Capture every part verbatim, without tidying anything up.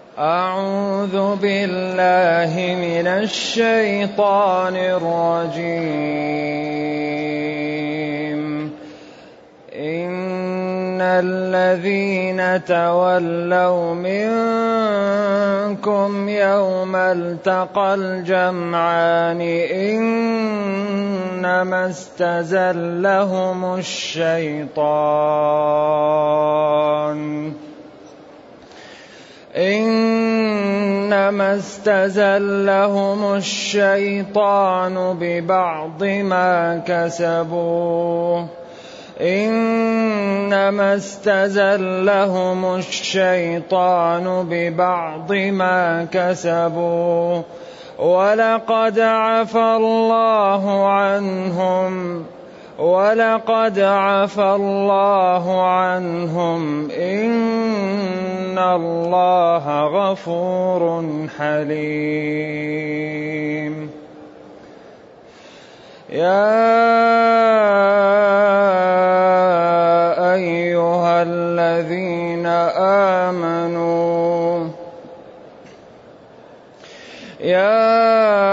أعوذ بالله من الشيطان الرجيم. إن الذين تولوا منكم يوم التقى الجمعان إنما استزلهم الشيطان إنما استزلهم الشيطان ببعض ما كسبوا إنما استزلهم الشيطان ببعض ما كسبوا ولقد عفا الله عنهم ولقد عفا الله عنهم إن الله غفور حليم. يا أيها الذين آمنوا يا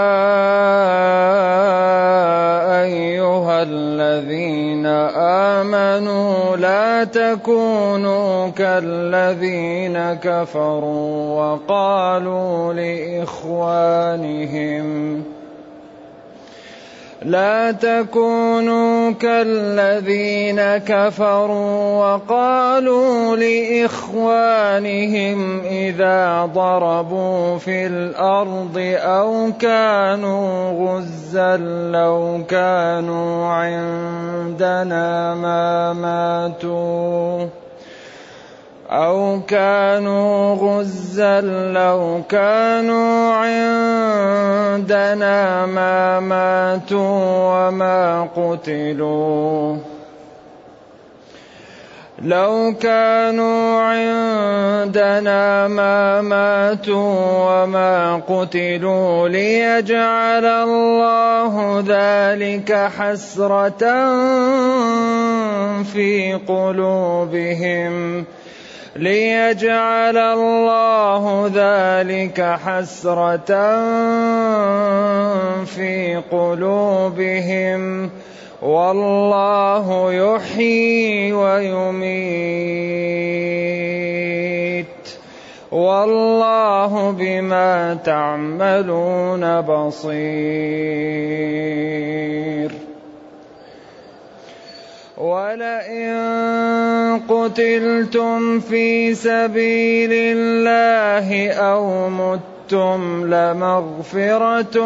أيها الذين آمنوا لا تكونوا كالذين كفروا وقالوا لإخوانهم لا تكونوا كالذين كفروا وقالوا لإخوانهم إذا ضربوا في الأرض أو كانوا غزا لو كانوا عندنا ما ماتوا أو كانوا غزا لو كانوا عندنا ما ماتوا وما قتلوا لو كانوا عندنا ما ماتوا وما قتلوا ليجعل الله ذلك حسرة في قلوبهم ليجعل الله ذلك حسرة في قلوبهم والله يحيي ويميت والله بما تعملون بصير. ولئن قتلتم في سبيل الله أو متم لمغفرة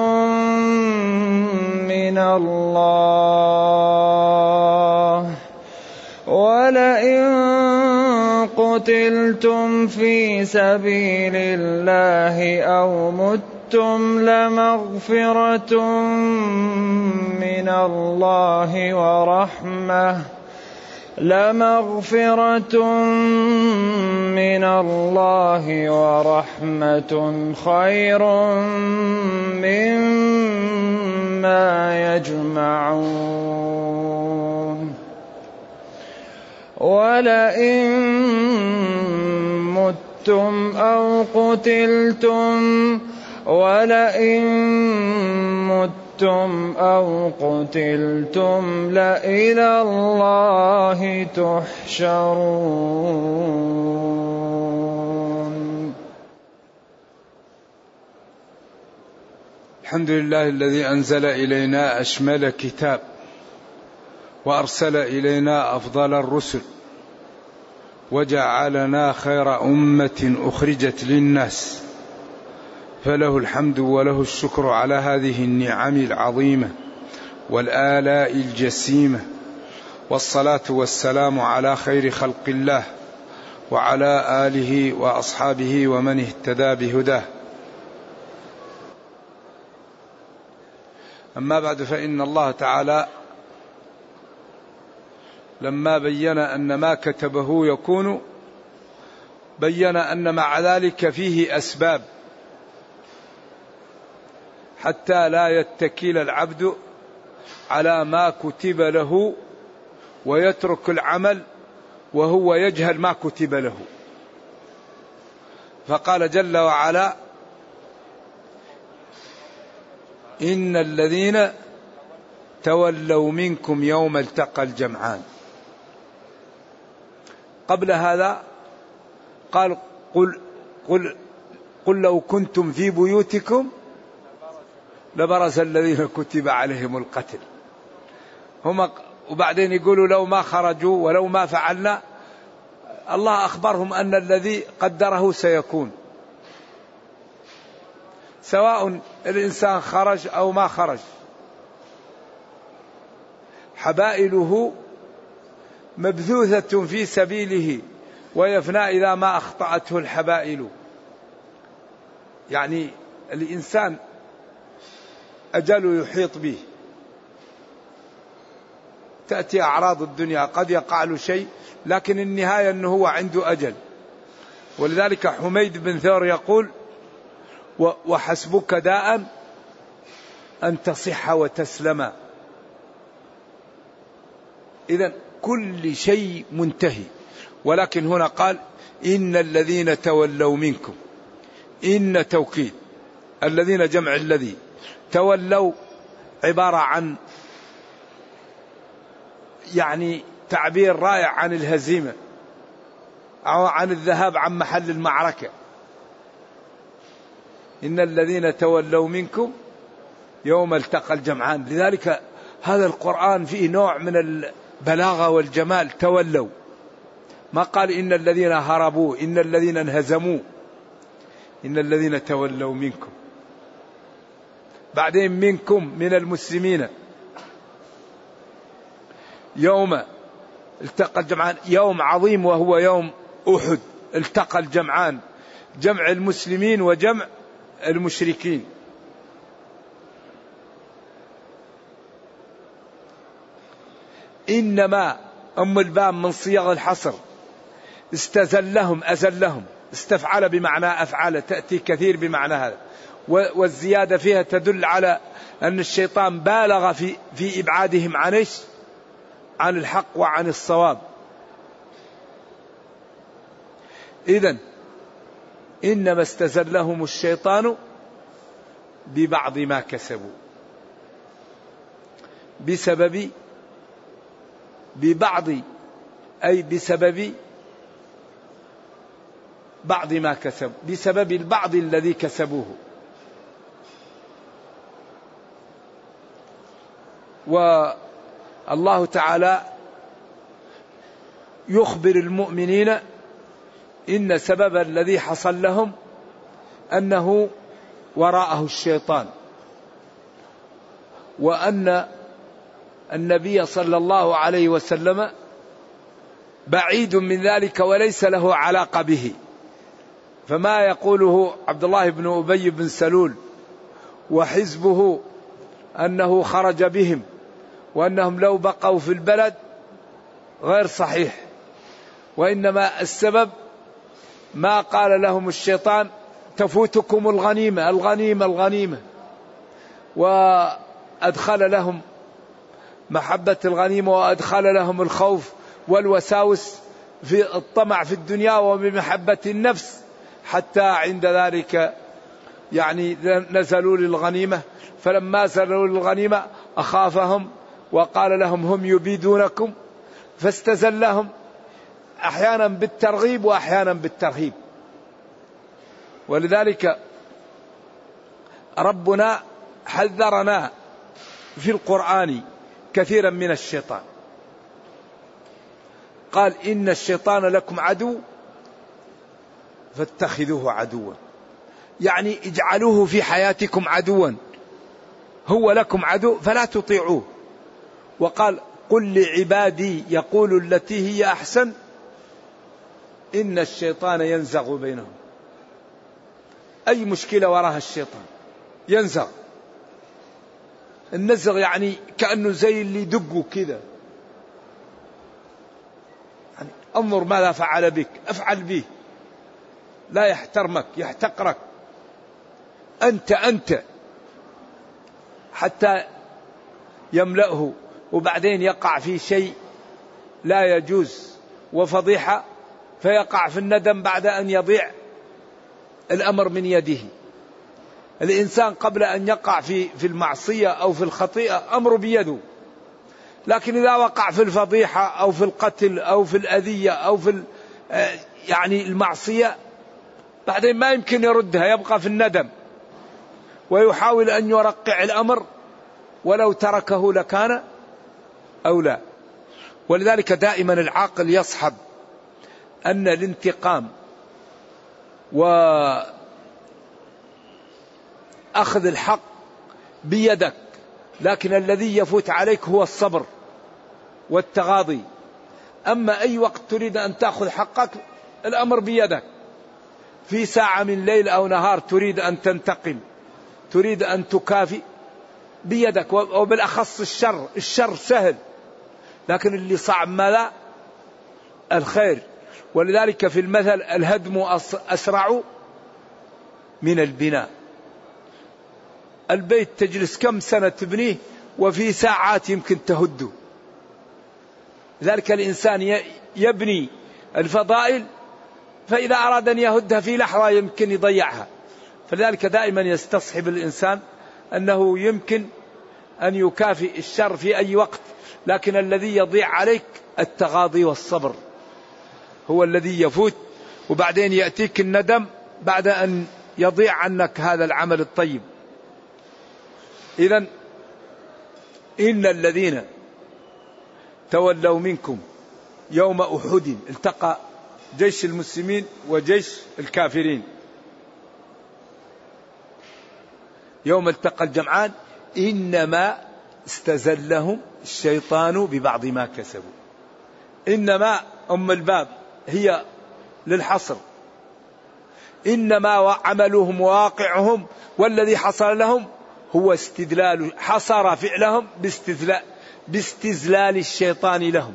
من الله ولئن قتلتم في سبيل الله أو متم لمغفرة من الله ورحمة لمغفرة من الله ورحمة خير مما يجمعون. ولئن متم أو قتلتم ولئن متم أو قتلتم لإلى الله تحشرون. الحمد لله الذي أنزل إلينا أشمل كتاب وأرسل إلينا أفضل الرسل وجعلنا خير أمة أخرجت للناس فله الحمد وله الشكر على هذه النعم العظيمة والآلاء الجسيمة والصلاة والسلام على خير خلق الله وعلى آله وأصحابه ومن اهتدى بهداه. أما بعد فإن الله تعالى لما بين أن ما كتبه يكون بين أن مع ذلك فيه أسباب حتى لا يتكل العبد على ما كتب له ويترك العمل وهو يجهل ما كتب له. فقال جل وعلا إن الذين تولوا منكم يوم التقى الجمعان. قبل هذا قال قل, قل, قل لو كنتم في بيوتكم لبرز الذين كتب عليهم القتل. هم وبعدين يقولوا لو ما خرجوا ولو ما فعلنا. الله أخبرهم أن الذي قدره سيكون، سواء الإنسان خرج أو ما خرج. حبائله مبثوثة في سبيله ويفنى إذا ما أخطأته الحبائل. يعني الإنسان أجل يحيط به، تأتي أعراض الدنيا قد يقع له شيء، لكن النهاية أنه هو عنده أجل. ولذلك حميد بن ثور يقول وحسبك داء أن تصح وتسلم. إذن كل شيء منتهي، ولكن هنا قال إن الذين تولوا منكم، إن توكيد، الذين جمع الذي، تولوا عبارة عن يعني تعبير رائع عن الهزيمة أو عن الذهاب عن محل المعركة. إن الذين تولوا منكم يوم التقى الجمعان. لذلك هذا القرآن فيه نوع من البلاغة والجمال. تولوا، ما قال إن الذين هربوا، إن الذين انهزموا، إن الذين تولوا منكم. بعدين منكم من المسلمين. يوم التقى الجمعان، يوم عظيم وهو يوم أحد. التقى الجمعان، جمع المسلمين وجمع المشركين. إنما أم الباب من صيغ الحصر. استزلهم، أزلهم، استفعل بمعنى أفعل، تأتي كثير بمعنى هذا. والزيادة فيها تدل على أن الشيطان بالغ في في إبعادهم عن إيش؟ عن الحق وعن الصواب. إذن إنما استزلهم الشيطان ببعض ما كسبوا، بسبب ببعض أي بسبب بعض ما كسبوا، بسبب البعض الذي كسبوه. والله تعالى يخبر المؤمنين إن سبب الذي حصل لهم أنه وراءه الشيطان، وأن النبي صلى الله عليه وسلم بعيد من ذلك وليس له علاقة به. فما يقوله عبد الله بن أبي بن سلول وحزبه أنه خرج بهم وأنهم لو بقوا في البلد غير صحيح، وإنما السبب ما قال لهم الشيطان تفوتكم الغنيمة الغنيمة الغنيمة، وأدخل لهم محبة الغنيمة وأدخل لهم الخوف والوساوس في الطمع في الدنيا وبمحبة النفس، حتى عند ذلك يعني نزلوا للغنيمة. فلما نزلوا للغنيمة أخافهم وقال لهم هم يبيدونكم، فاستزلهم أحيانا بالترغيب وأحيانا بالترهيب. ولذلك ربنا حذرنا في القرآن كثيرا من الشيطان. قال إن الشيطان لكم عدو فاتخذوه عدوا، يعني اجعلوه في حياتكم عدوا، هو لكم عدو فلا تطيعوه. وقال قل لعبادي يقول التي هي أحسن إن الشيطان ينزغ بينهم. أي مشكلة وراها الشيطان ينزغ. النزغ يعني كأنه زي اللي يدقوا كذا، يعني انظر ماذا فعل بك، افعل به، لا يحترمك يحتقرك، أنت أنت، حتى يملأه، وبعدين يقع في شيء لا يجوز وفضيحة، فيقع في الندم بعد أن يضيع الأمر من يده. الإنسان قبل أن يقع في في المعصية أو في الخطيئة أمر بيده، لكن إذا وقع في الفضيحة أو في القتل أو في الأذية أو في يعني المعصية بعدين ما يمكن يردها، يبقى في الندم ويحاول أن يرقع الأمر ولو تركه لكان أولى. ولذلك دائما العاقل يصحب أن الانتقام وأخذ الحق بيدك، لكن الذي يفوت عليك هو الصبر والتغاضي. أما أي وقت تريد أن تأخذ حقك الأمر بيدك، في ساعة من ليل أو نهار تريد أن تنتقم، تريد أن تكافئ بيدك. وبالأخص الشر، الشر سهل، لكن اللي صعب ما لا الخير. ولذلك في المثل الهدم أسرع من البناء. البيت تجلس كم سنة تبنيه وفي ساعات يمكن تهده. لذلك الإنسان يبني الفضائل، فإذا أراد أن يهدها في لحظة يمكن يضيعها. فلذلك دائما يستصحب الإنسان أنه يمكن أن يكافئ الشر في أي وقت، لكن الذي يضيع عليك التغاضي والصبر هو الذي يفوت، وبعدين يأتيك الندم بعد أن يضيع عنك هذا العمل الطيب. إذن إن الذين تولوا منكم يوم أحد التقى جيش المسلمين وجيش الكافرين، يوم التقى الجمعان إنما استزلهم الشيطان ببعض ما كسبوا. إنما أم الباب هي للحصر، إنما عملهم وواقعهم والذي حصل لهم هو استدلال، حصر فعلهم باستدلال, باستزلال الشيطان لهم.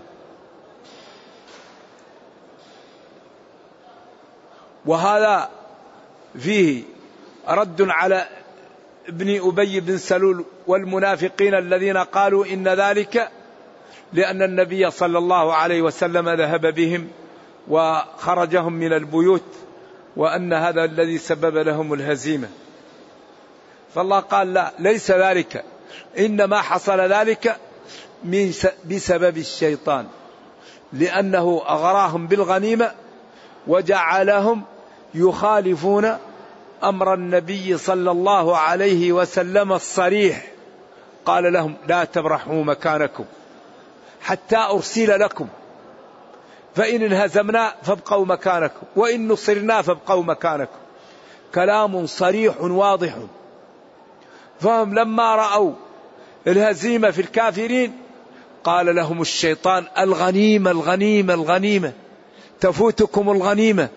وهذا فيه رد على ابن أبي بن سلول والمنافقين الذين قالوا إن ذلك لأن النبي صلى الله عليه وسلم ذهب بهم وخرجهم من البيوت، وأن هذا الذي سبب لهم الهزيمة. فالله قال لا، ليس ذلك، إنما حصل ذلك من بسبب الشيطان، لأنه أغراهم بالغنيمة وجعلهم يخالفون أمر النبي صلى الله عليه وسلم الصريح. قال لهم لا تبرحوا مكانكم حتى أرسل لكم، فإن انهزمنا فابقوا مكانكم وإن نصرنا فابقوا مكانكم. كلام صريح واضح. فهم لما رأوا الهزيمة في الكافرين قال لهم الشيطان الغنيمة الغنيمة الغنيمة، تفوتكم الغنيمة.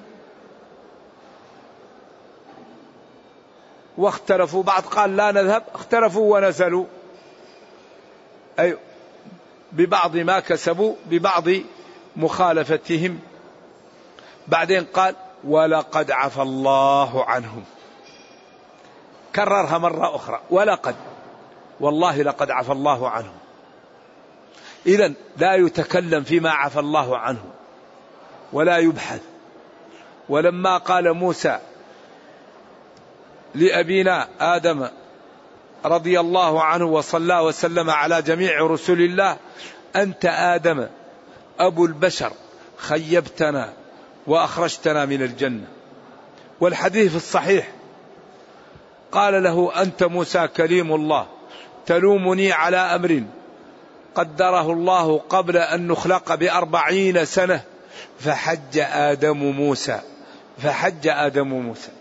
واختلفوا، بعض قال لا نذهب، اختلفوا ونزلوا أي ببعض ما كسبوا ببعض مخالفتهم. بعدين قال ولقد عفى الله عنهم، كررها مرة أخرى، ولقد، والله لقد عفى الله عنهم. إذن لا يتكلم فيما عفى الله عنه ولا يبحث. ولما قال موسى لأبينا آدم رضي الله عنه وصلى وسلم على جميع رسل الله أنت آدم أبو البشر خيبتنا وأخرجتنا من الجنة. والحديث الصحيح قال له أنت موسى كليم الله تلومني على أمر قدره الله قبل أن نخلق بأربعين سنة فحج آدم موسى فحج آدم موسى.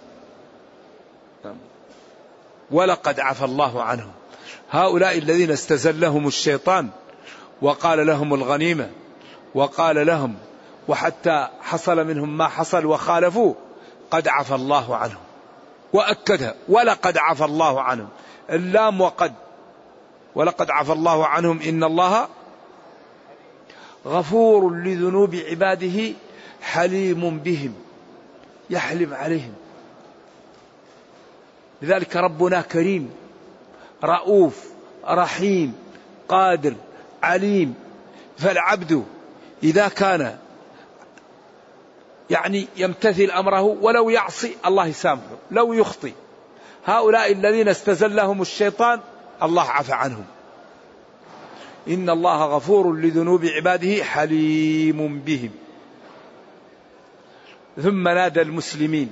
ولقد عفى الله عنهم. هؤلاء الذين استزلهم الشيطان وقال لهم الغنيمة وقال لهم وحتى حصل منهم ما حصل وخالفوا، قد عفى الله عنهم وأكدها ولقد عفى الله عنهم، اللام وقد، ولقد عفى الله عنهم إن الله غفور لذنوب عباده حليم بهم، يحلم عليهم. لذلك ربنا كريم رؤوف رحيم قادر عليم. فالعبد إذا كان يعني يمتثل أمره، ولو يعصي الله يسامحه، لو يخطي. هؤلاء الذين استزلهم الشيطان الله عفى عنهم. إن الله غفور لذنوب عباده حليم بهم. ثم نادى المسلمين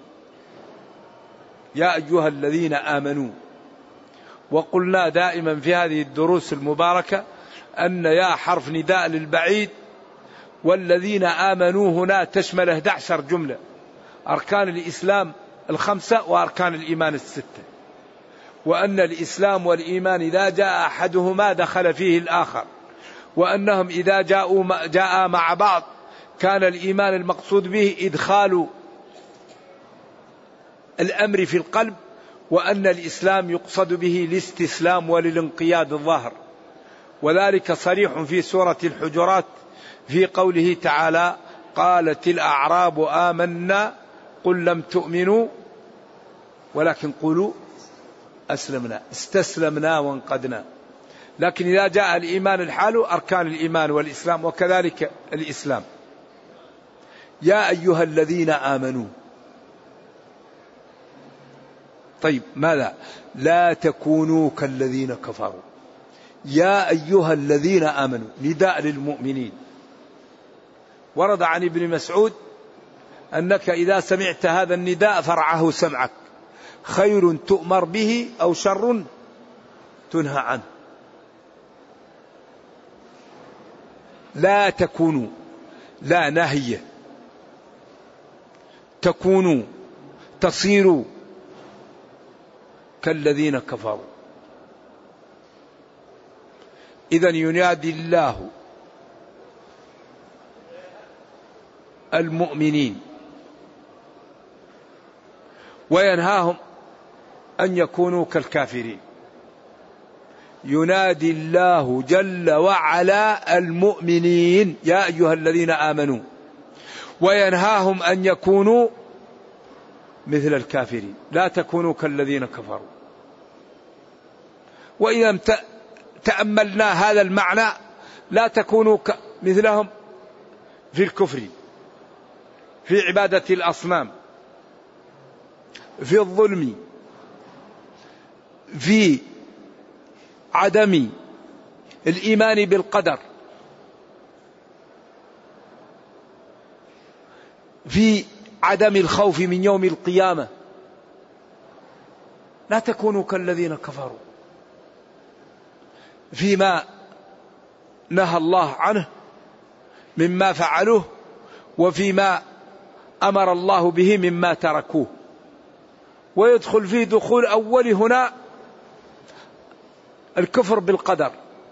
يا أيها الذين آمنوا. وقلنا دائما في هذه الدروس المباركة أن يا حرف نداء للبعيد، والذين آمنوا هنا تشمل إحدى عشرة جملة: أركان الإسلام الخمسة وأركان الإيمان الستة، وأن الإسلام والإيمان إذا جاء أحدهما دخل فيه الآخر، وأنهم إذا جاءوا جاء مع بعض كان الإيمان المقصود به إدخال الأمر في القلب، وأن الإسلام يقصد به الاستسلام وللانقياد الظاهر. وذلك صريح في سورة الحجرات في قوله تعالى: قالت الأعراب آمنا قل لم تؤمنوا ولكن قولوا أسلمنا، استسلمنا وانقدنا. لكن إذا جاء الإيمان الحال أركان الإيمان والإسلام، وكذلك الإسلام. يا أيها الذين آمنوا. طيب ماذا؟ لا تكونوا كالذين كفروا. يا أيها الذين آمنوا نداء للمؤمنين. ورد عن ابن مسعود أنك إذا سمعت هذا النداء فرعه سمعك، خير تؤمر به أو شر تنهى عنه. لا تكونوا، لا نهي، تكونوا تصيروا كالذين كفروا. إذن ينادي الله المؤمنين وينهاهم أن يكونوا كالكافرين. ينادي الله جل وعلا المؤمنين يا أيها الذين آمنوا، وينهاهم أن يكونوا مثل الكافرين. لا تكونوا كالذين كفروا. وإذا تأملنا هذا المعنى لا تكونوا مثلهم في الكفر، في عبادة الأصنام، في الظلم، في عدم الإيمان بالقدر، في عدم الخوف من يوم القيامة. لا تكونوا كالذين كفروا فيما نهى الله عنه مما فعلوه، وفيما أمر الله به مما تركوه. ويدخل فيه دخول أول هنا الكفر بالقدر.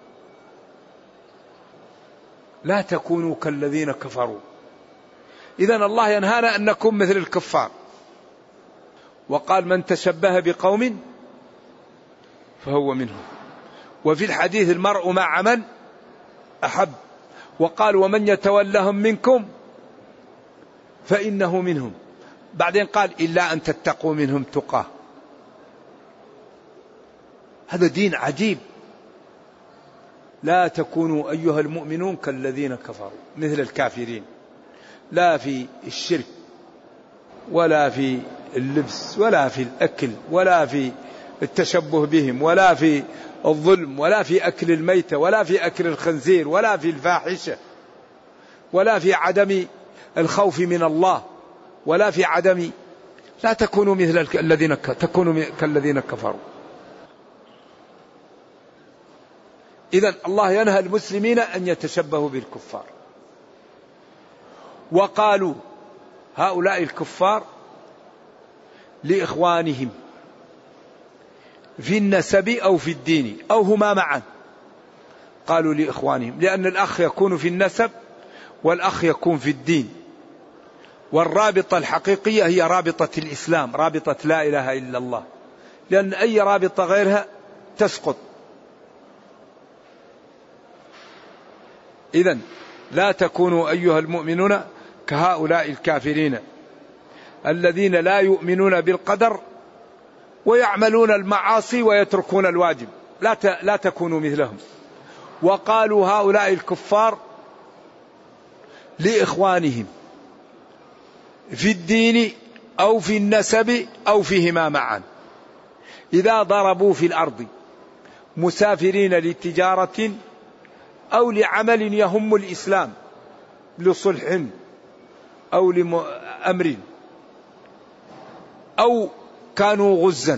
لا تكونوا كالذين كفروا. إذن الله ينهانا أن نكون مثل الكفار. وقال: من تشبه بقوم فهو منهم. وفي الحديث: المرء مع من أحب. وقال: ومن يتولهم منكم فإنه منهم. بعدين قال: إلا أن تتقوا منهم تقاه. هذا دين عجيب. لا تكونوا أيها المؤمنون كالذين كفروا مثل الكافرين، لا في الشرك ولا في اللبس ولا في الأكل ولا في التشبه بهم ولا في الظلم ولا في أكل الميتة ولا في أكل الخنزير ولا في الفاحشة ولا في عدم الخوف من الله ولا في عدم. لا تكونوا مثل الذين تكونوا كالذين كفروا. إذن الله ينهى المسلمين أن يتشبهوا بالكفار. وقالوا هؤلاء الكفار لإخوانهم في النسب أو في الدين أو هما معا. قالوا لإخوانهم لأن الأخ يكون في النسب والأخ يكون في الدين. والرابطة الحقيقية هي رابطة الإسلام، رابطة لا إله إلا الله، لأن أي رابطة غيرها تسقط. إذن لا تكونوا أيها المؤمنون كهؤلاء الكافرين الذين لا يؤمنون بالقدر ويعملون المعاصي ويتركون الواجب. لا لا تكونوا مثلهم. وقالوا هؤلاء الكفار لإخوانهم في الدين أو في النسب أو فيهما معا. إذا ضربوا في الأرض مسافرين لتجارة أو لعمل يهم الإسلام لصلح أو لأمر أو كانوا غزا،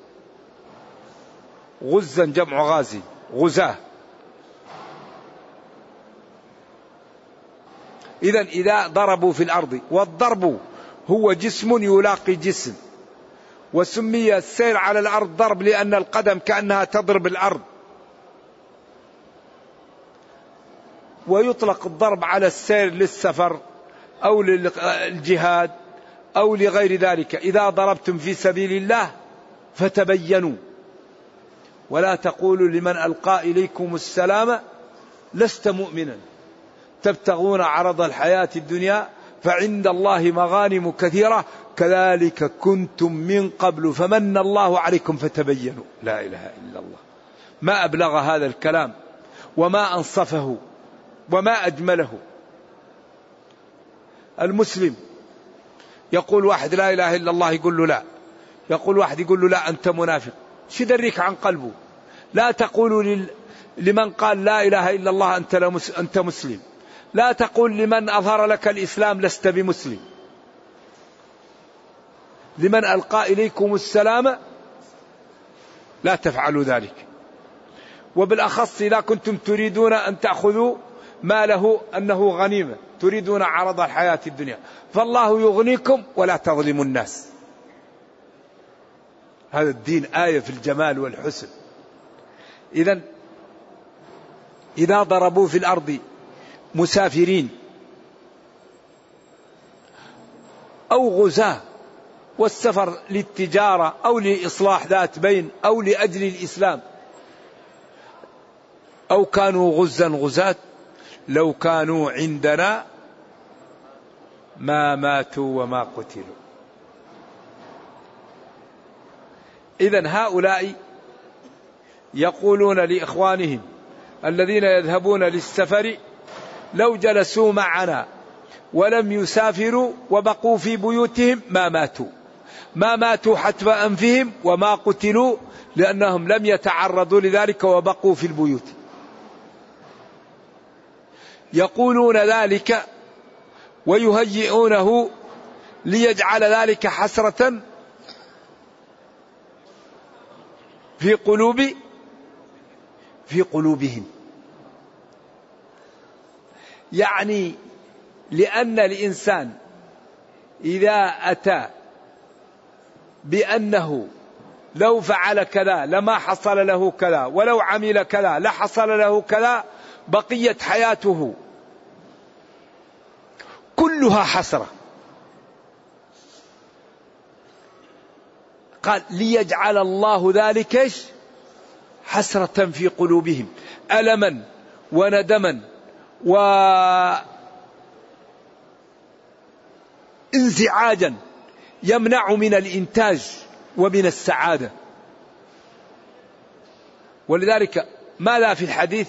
غزا جمع غازي، غزاة. إذن إذا ضربوا في الأرض، والضرب هو جسم يلاقي جسم، وسمي السير على الأرض ضرب لأن القدم كأنها تضرب الأرض. ويطلق الضرب على السير للسفر أو للجهاد أو لغير ذلك. إذا ضربتم في سبيل الله فتبينوا ولا تقولوا لمن ألقى إليكم السلام لست مؤمنا تبتغون عرض الحياة الدنيا فعند الله مغانم كثيرة كذلك كنتم من قبل فمن الله عليكم فتبينوا. لا إله إلا الله، ما أبلغ هذا الكلام وما أنصفه وما أجمله. المسلم يقول واحد لا إله إلا الله يقول له لا، يقول واحد يقول له لا أنت منافق، شو دريك عن قلبه؟ لا تقولوا لمن قال لا إله إلا الله أنت, أنت مسلم، لا تقول لمن أظهر لك الإسلام لست بمسلم. لمن ألقى إليكم السلام لا تفعلوا ذلك. وبالأخص إذا كنتم تريدون أن تأخذوا ما له أنه غنيمة، تريدون عرض الحياة الدنيا، فالله يغنيكم ولا تظلموا الناس. هذا الدين آية في الجمال والحسن. إذن إذا ضربوا في الأرض مسافرين أو غزاة، والسفر للتجارة أو لإصلاح ذات بين أو لأجل الإسلام، أو كانوا غزا غزاة لو كانوا عندنا ما ماتوا وما قتلوا. إذن هؤلاء يقولون لإخوانهم الذين يذهبون للسفر لو جلسوا معنا ولم يسافروا وبقوا في بيوتهم ما ماتوا، ما ماتوا حتف أنفهم وما قتلوا لأنهم لم يتعرضوا لذلك وبقوا في البيوت. يقولون ذلك ويهيئونه ليجعل ذلك حسرة في قلوب في قلوبهم. يعني لأن الإنسان إذا أتى بأنه لو فعل كذا لما حصل له كذا، ولو عمل كذا لحصل له كذا، بقية حياته كلها حسرة. قال ليجعل الله ذلك حسرة في قلوبهم، ألما وندما وانزعاجا يمنع من الإنتاج ومن السعادة. ولذلك ماذا في الحديث؟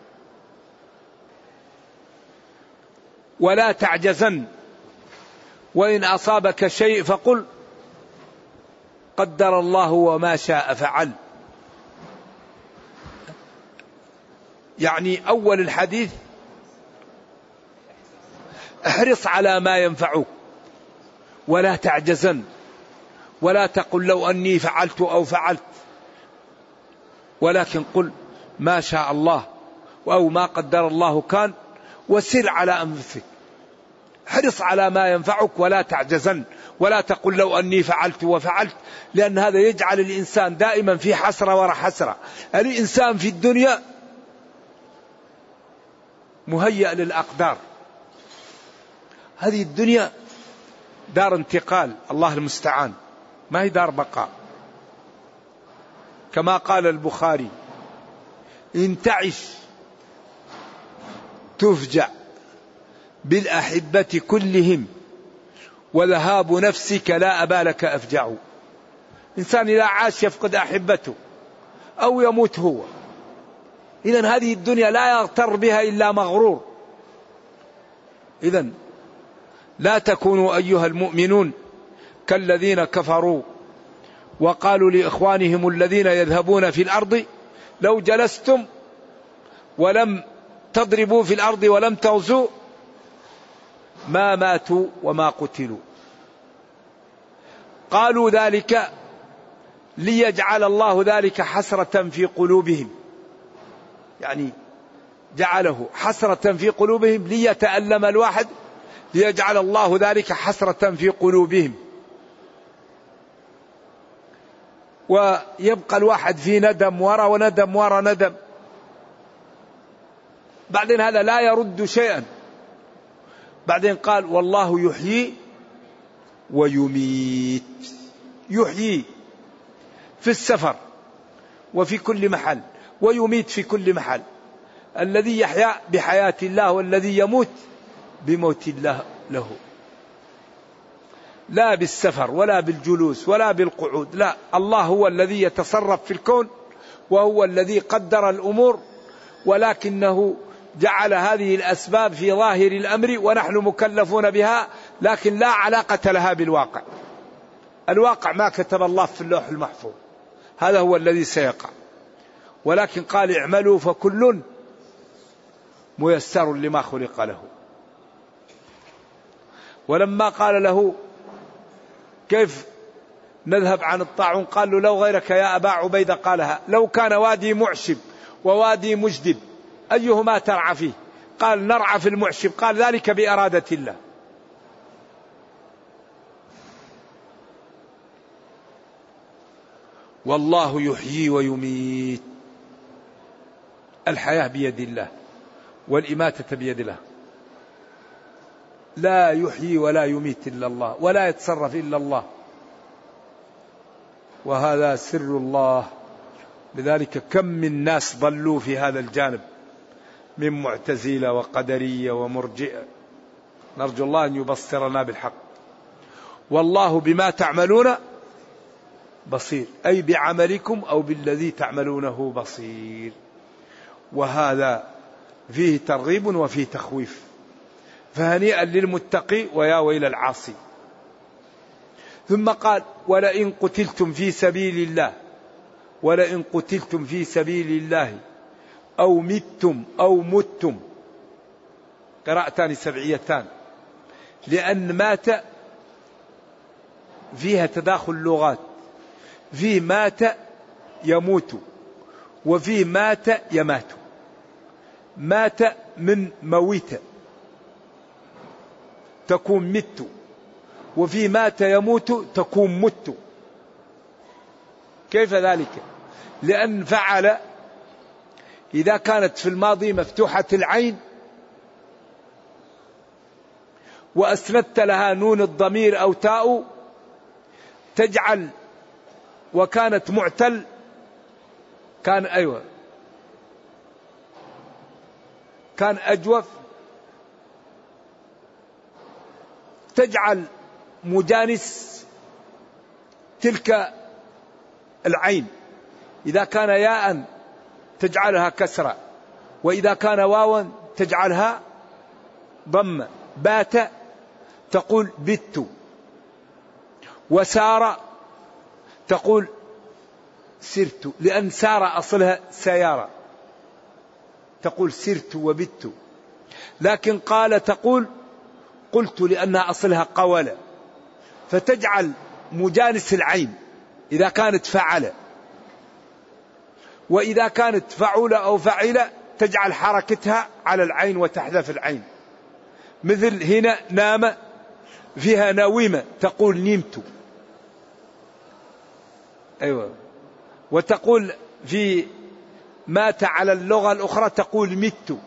ولا تعجزن وإن أصابك شيء فقل قدر الله وما شاء فعل. يعني أول الحديث احرص على ما ينفعك ولا تعجزن، ولا تقل لو أني فعلت أو فعلت، ولكن قل ما شاء الله أو ما قدر الله كان، وسر على أنفسك. حرص على ما ينفعك ولا تعجزن، ولا تقل لو أني فعلت وفعلت، لأن هذا يجعل الإنسان دائما في حسرة وراء حسرة. الإنسان في الدنيا مهيأ للأقدار، هذه الدنيا دار انتقال، الله المستعان، ما هي دار بقاء. كما قال البخاري إن تعش تفجع بالأحبة كلهم وذهاب نفسك لا أبالك أفجع. إنسان إذا عاش يفقد أحبته أو يموت هو. إذن هذه الدنيا لا يغتر بها إلا مغرور. إذن لا تكونوا أيها المؤمنون كالذين كفروا وقالوا لإخوانهم الذين يذهبون في الأرض لو جلستم ولم تضربوا في الأرض ولم تغزوا ما ماتوا وما قتلوا. قالوا ذلك ليجعل الله ذلك حسرة في قلوبهم، يعني جعله حسرة في قلوبهم ليتألم الواحد، ليجعل الله ذلك حسرة في قلوبهم، ويبقى الواحد في ندم ورا وندم ورا ندم. بعدين هذا لا يرد شيئا. بعدين قال والله يحيي ويميت، يحيي في السفر وفي كل محل، ويميت في كل محل. الذي يحيا بحياة الله والذي يموت بموت الله له، لا بالسفر ولا بالجلوس ولا بالقعود، لا، الله هو الذي يتصرف في الكون وهو الذي قدر الأمور، ولكنه جعل هذه الأسباب في ظاهر الأمر ونحن مكلفون بها، لكن لا علاقة لها بالواقع. الواقع ما كتب الله في اللوح المحفوظ، هذا هو الذي سيقع. ولكن قال اعملوا فكل ميسر لما خلق له. ولما قال له كيف نذهب عن الطاعون قال له لو غيرك يا أبا عبيدة قالها، لو كان وادي معشب ووادي مجدب أيهما ترعى فيه؟ قال نرعى في المعشب. قال ذلك بإرادة الله. والله يحيي ويميت، الحياة بيد الله والإماتة بيد الله، لا يحيي ولا يميت إلا الله، ولا يتصرف إلا الله، وهذا سر الله. لذلك كم من ناس ضلوا في هذا الجانب من معتزلة وقدرية ومرجئة، نرجو الله أن يبصرنا بالحق. والله بما تعملون بصير، أي بعملكم أو بالذي تعملونه بصير. وهذا فيه ترغيب وفيه تخويف، فهنيئا للمتقي ويا ويل العاصي. ثم قال ولئن قتلتم في سبيل الله، ولئن قتلتم في سبيل الله أو متم أو متم، قراءتان سبعيتان، لأن مات فيها تداخل لغات، فيه مات يموت وفيه مات يمات. مات من مويت تكون مت، وفي مات يموت تكون مت. كيف ذلك؟ لأن فعل إذا كانت في الماضي مفتوحة العين وأسندت لها نون الضمير أو تاء تجعل، وكانت معتل كان أيوة كان أجوف، تجعل مجانس تلك العين. إذا كان ياء تجعلها كسرة، وإذا كان واوا تجعلها ضمة. بات تقول بت، وسار تقول سرت، لأن سار أصلها سيارة تقول سرت وبت. لكن قال تقول قلت لأنها أصلها قولة، فتجعل مجانس العين إذا كانت فعل، وإذا كانت فعول أو فعل تجعل حركتها على العين وتحذف العين. مثل هنا نام فيها نويمة تقول نمت، أيوة. وتقول في مات على اللغة الأخرى تقول مت.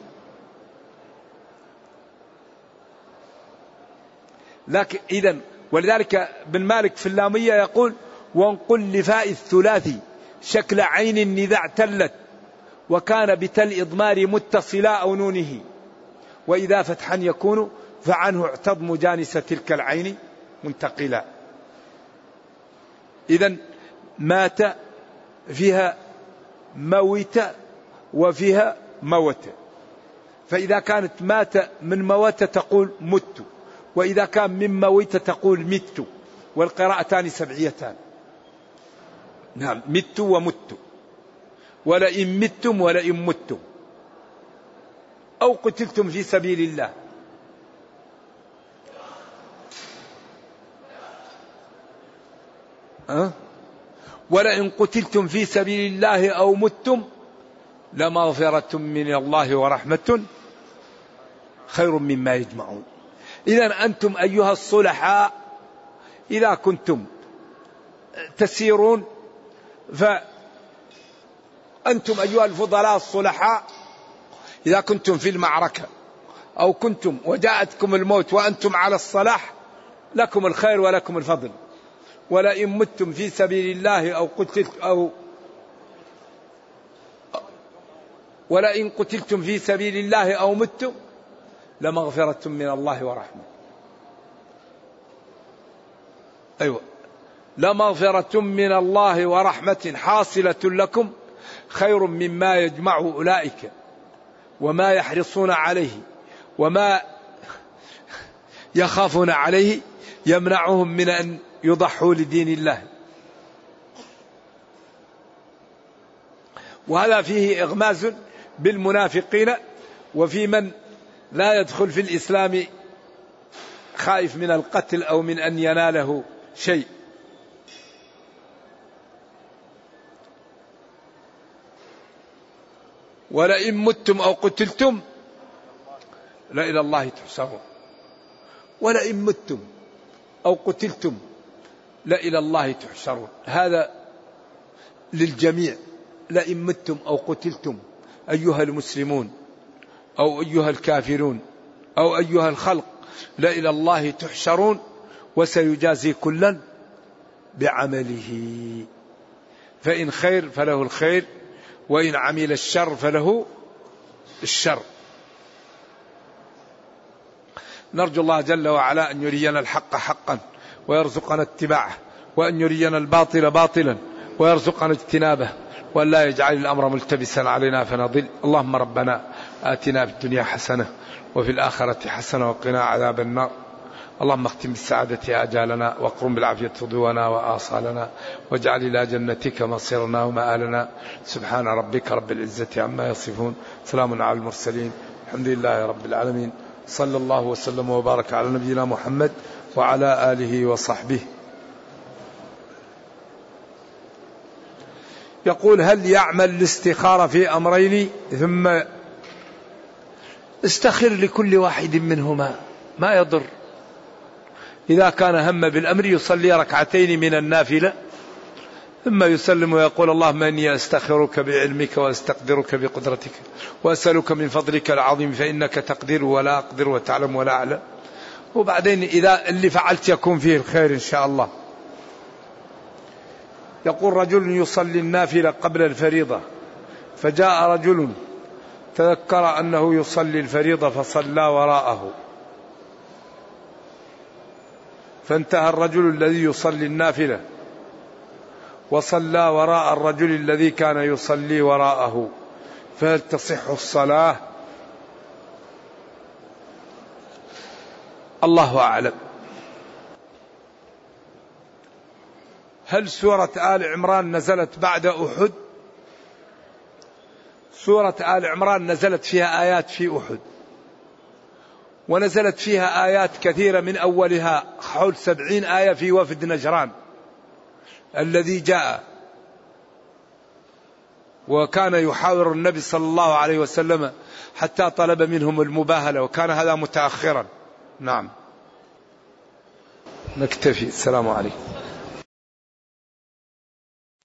لكن إذن ولذلك بن مالك في اللامية يقول وانقل لفاء الثلاثي شكل عين إذا اعتلت وكان بتل إضمار متصلا أو نونه، وإذا فتحا يكون فعنه اعتض مجانس تلك العين منتقلا. إذن مات فيها موت وفيها موت، فإذا كانت مات من موت تقول مت، وإذا كان من مويت تقول مت، والقراءتان سبعيتان. نعم، مت ومت، ولئن متم ولئن متم أو قتلتم في سبيل الله. أه؟ ولئن قتلتم في سبيل الله أو متم لمغفرة من الله ورحمة خير مما يجمعون. إذن أنتم أيها الصلحاء إذا كنتم تسيرون، فأنتم أيها الفضلاء الصلحاء إذا كنتم في المعركة أو كنتم وجاءتكم الموت وأنتم على الصلاح لكم الخير ولكم الفضل. ولئن متم في سبيل الله أو قتلت أو ولئن قتلتم في سبيل الله أو متم لمغفرة من الله ورحمة. أيوة، لمغفرة من الله ورحمة حاصلة لكم خير مما يجمع أولئك وما يحرصون عليه وما يخافون عليه يمنعهم من أن يضحوا لدين الله. وهذا فيه إغماز بالمنافقين وفي من لا يدخل في الإسلام خائف من القتل أو من أن يناله شيء. ولئن متم أو قتلتم لإلى الله تحشرون. ولئن متم أو قتلتم لإلى الله تحشرون، هذا للجميع. لئن متم أو قتلتم أيها المسلمون أو أيها الكافرون أو أيها الخلق لإلى الله تحشرون، وسيجازي كلا بعمله، فإن خير فله الخير وإن عمل الشر فله الشر. نرجو الله جل وعلا أن يرينا الحق حقا ويرزقنا اتباعه، وأن يرينا الباطل باطلا ويرزقنا اجتنابه، وأن لا يجعل الأمر ملتبسا علينا فنضل. اللهم ربنا آتنا في الدنيا حسنة وفي الآخرة حسنة وقنا عذاب النار. اللهم اختم بالسعادة آجالنا واقرم بالعافية صدورنا وآصالنا، واجعل إلى جنتك مصيرنا ومآلنا. سبحان ربك رب العزة عما يصفون، سلام على المرسلين، الحمد لله رب العالمين. صلى الله وسلم وبارك على نبينا محمد وعلى آله وصحبه. يقول: هل يعمل الاستخارة في أمرين ثم استخر لكل واحد منهما؟ ما يضر. إذا كان هم بالأمر يصلي ركعتين من النافلة ثم يسلم ويقول: اللهم إني أستخيرك بعلمك وأستقدرك بقدرتك وأسألك من فضلك العظيم فإنك تقدر ولا أقدر وتعلم ولا أعلم. وبعدين إذا اللي فعلت يكون فيه الخير إن شاء الله. يقول: رجل يصلي النافلة قبل الفريضة، فجاء رجل تذكر أنه يصلي الفريضة فصلى وراءه، فانتهى الرجل الذي يصلي النافلة وصلى وراء الرجل الذي كان يصلي وراءه، فهل تصح الصلاة؟ الله أعلم. هل سورة آل عمران نزلت بعد أحد؟ سورة آل عمران نزلت فيها آيات في أحد، ونزلت فيها آيات كثيرة، من أولها حول سبعين آية في وفد نجران الذي جاء وكان يحاور النبي صلى الله عليه وسلم حتى طلب منهم المباهلة، وكان هذا متأخرا. نعم، نكتفي. السلام عليكم.